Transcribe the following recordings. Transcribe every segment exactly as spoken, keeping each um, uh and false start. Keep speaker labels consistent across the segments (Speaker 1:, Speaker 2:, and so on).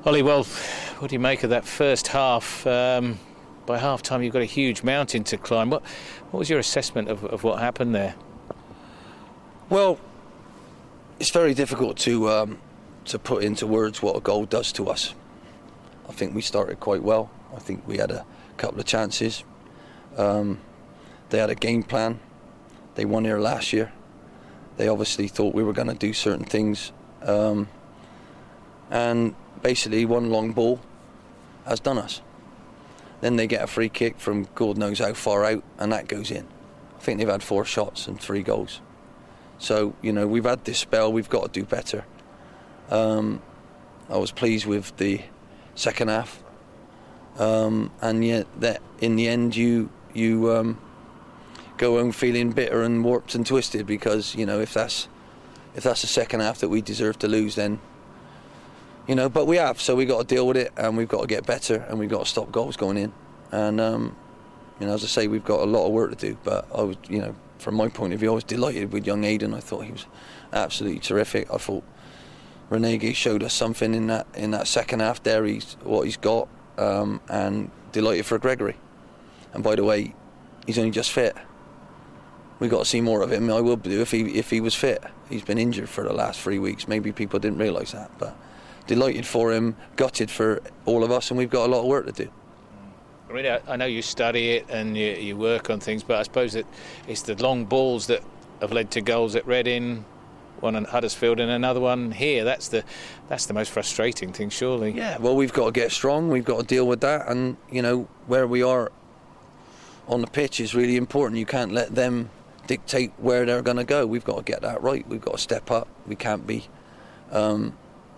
Speaker 1: Ollie, well, what do you make of that first half? Um, by half-time, you've got a huge mountain to climb. What, what was your assessment of, of what happened there?
Speaker 2: Well, it's very difficult to um, to put into words what a goal does to us. I think we started quite well. I think we had a couple of chances. Um, they had a game plan. They won here last year. They obviously thought we were going to do certain things. Um, and basically one long ball has done us. Then they get a free kick from God knows how far out, and that goes in. I think they've had four shots and three goals. So, you know, we've had this spell, we've got to do better. Um, I was pleased with the second half. Um, and yet that in the end you you um, go home feeling bitter and warped and twisted, because, you know, if that's if that's the second half that we deserve to lose, then, you know, but we have, so we've got to deal with it, and we've got to get better, and we've got to stop goals going in. And, um, you know, as I say, we've got a lot of work to do, but I was, you know, from my point of view, I was delighted with young Aidan. I thought he was absolutely terrific. I thought Renege showed us something in that in that second half there, he's what he's got, um, and delighted for Gregory. And by the way, he's only just fit. We've got to see more of him. I will do if he if he was fit. He's been injured for the last three weeks. Maybe people didn't realise that, but delighted for him, gutted for all of us, and we've got a lot of work to do.
Speaker 1: I mean, I, I know you study it and you, you work on things, but I suppose that it's the long balls that have led to goals at Reading, one at Huddersfield, and another one here. That's the that's the most frustrating thing, surely.
Speaker 2: Yeah, well, we've got to get strong. We've got to deal with that, and, you know, where we are on the pitch is really important. You can't let them dictate where they're going to go. We've got to get that right. We've got to step up. We can't be um,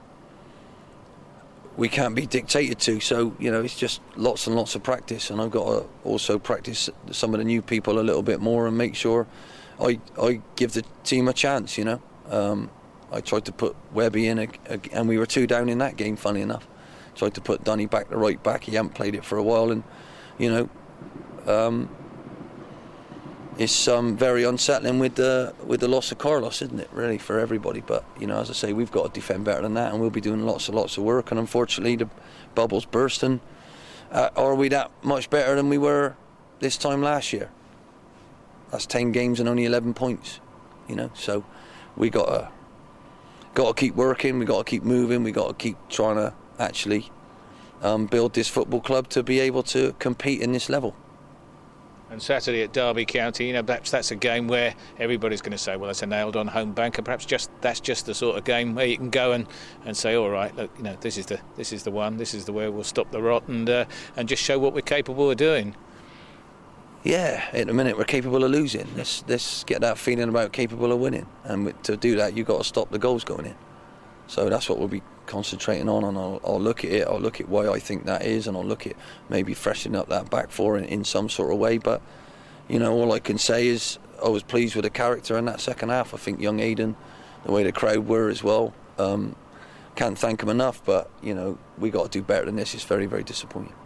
Speaker 2: we can't be dictated to. So, you know, it's just lots and lots of practice, and I've got to also practice some of the new people a little bit more and make sure I I give the team a chance, you know. Um, I tried to put Webby in, a, a, and we were two down in that game, funny enough. Tried to put Dunny back the right back. He hadn't played it for a while, and, you know, um, it's um, very unsettling with the with the loss of Carlos, isn't it, really, for everybody. But, you know, as I say, we've got to defend better than that, and we'll be doing lots and lots of work. And unfortunately, the bubble's bursting. Uh, are we that much better than we were this time last year? That's ten games and only eleven points, you know. So we got to got to keep working. We got to keep moving. We got to keep trying to actually um, build this football club to be able to compete in this level.
Speaker 1: And Saturday at Derby County, you know, perhaps that's a game where everybody's going to say, well, that's a nailed-on home banker. Perhaps just that's just the sort of game where you can go and, and say, all right, look, you know, this is the this is the one, this is the way we'll stop the rot, and uh, and just show what we're capable of doing.
Speaker 2: Yeah, at the minute we're capable of losing. Let's let's get that feeling about capable of winning, and to do that, you've got to stop the goals going in. So that's what we'll be concentrating on, and I'll, I'll look at it, I'll look at why I think that is, and I'll look at maybe freshening up that back four in, in some sort of way. But, you know, all I can say is I was pleased with the character in that second half. I think young Aidan, the way the crowd were as well, um, can't thank him enough, but, you know, we got to do better than this. It's very, very disappointing.